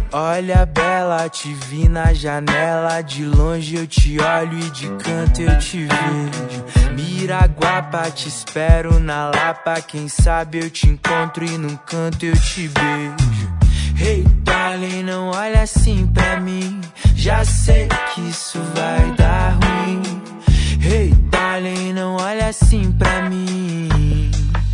Olha, bela, te vi na janela. De longe eu te olho e de canto eu te vejo. Miraguapa, te espero na Lapa. Quem sabe eu te encontro e num canto eu te beijo. Hey, darling, não olha assim pra mim. Já sei que isso vai dar ruim. Hey, darling, não olha assim pra mim.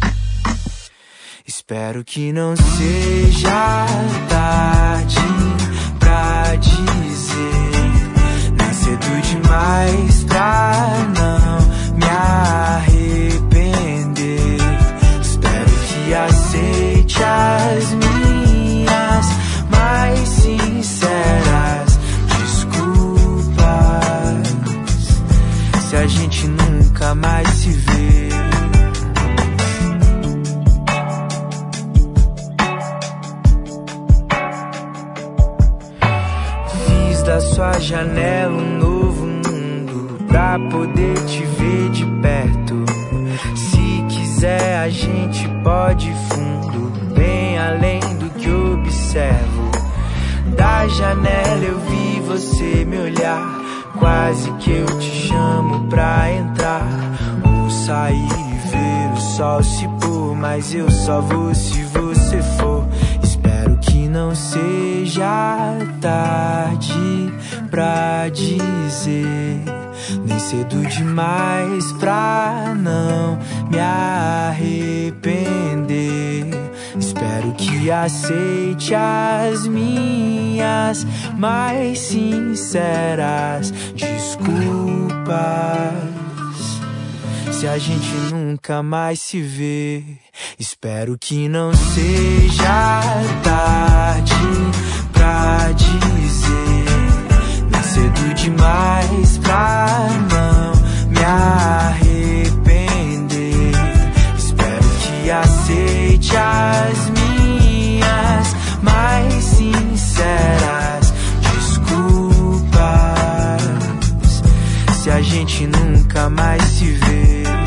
Espero que não seja tarde pra dizer. Nem cedo demais pra não me arrepender. Espero que aceite as minhas mais sinceras desculpas se a gente nunca mais se vê. Da sua janela um novo mundo pra poder te ver de perto. Se quiser a gente pode ir fundo, bem além do que observo. Da janela eu vi você me olhar, quase que eu te chamo pra entrar. Ou sair e ver o sol se pôr, mas eu só vou se você for. Espero que não seja tarde pra dizer, nem cedo demais pra não me arrepender. Espero que aceite as minhas mais sinceras desculpas se a gente nunca mais se vê. Espero que não seja tarde pra dizer, nem cedo demais pra não me arrepender. Espero que aceite as minhas mais sinceras desculpas se a gente nunca mais se vê.